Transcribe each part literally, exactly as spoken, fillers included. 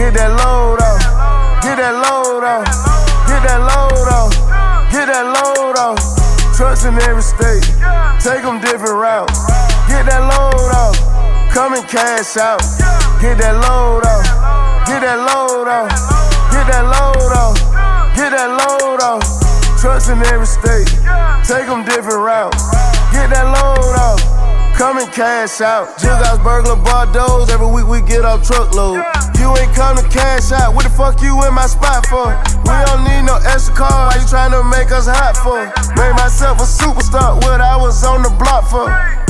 Get that load off. Get that load off. Get that load off. Get that load off. Trucks in every state. Take them different routes. Get that load off. Come and cash out. Get that load off. Get that load off. Get that load off. Get that load off. Trucks in every state. Take them different routes. Get that load off. Come and cash out. Jiggas, burglar, Bordeaux. Every week we get off truckload. You ain't come to cash out. What the fuck you in my spot for? We don't need no extra car. Why you trying to make us hot for? Made myself a superstar. What I was on the block for?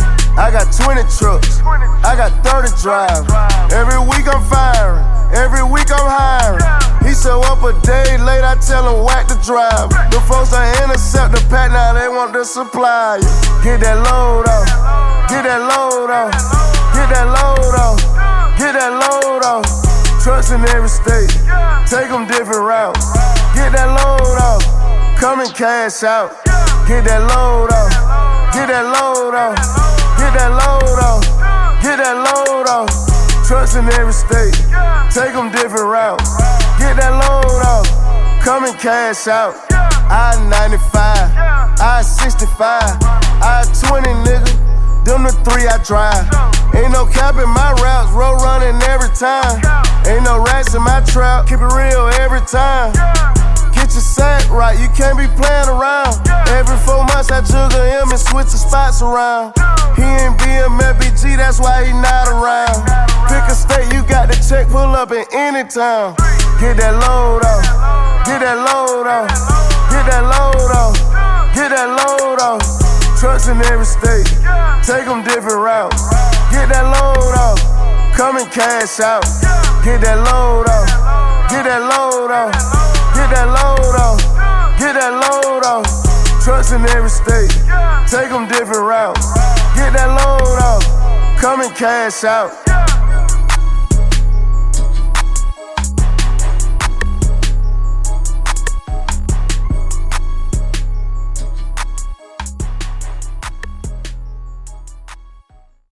I got twenty trucks. I got thirty drives. Every week I'm firing. Every week I'm hiring. He show up a day late, I tell him whack the drive. The folks that intercept the pack, now they want the supply. Get that load off. Get that load off. Get that load off. Get that load off. Trucks in every state. Take them different routes. Get that load off. Come and cash out. Get that load off. Get that load off. Get that load off. Get that load off. Trucks in every state. Take them different routes. Get that load off. Come and cash out. I ninety-five. I sixty-five. I twenty, nigga. Them the three I drive. Ain't no cap in my routes. Road running every time. Ain't no rats in my trap. Keep it real every time. Get your sack right. You can't be playing around. Every four months I juggle him and switch the spots around. He ain't B M F B G, that's why he not around. Pick a state, you got the check, pull up in any town. Get that load off. Get that load off. Get that load off. Get that load off. Trucks in every state. Take them different routes. Get that load off. Come and cash out. Get that load off. Get that load off. Get that load off. Get that load off. Trucks in every state. Take them different routes. Get that load off. Come and cash out.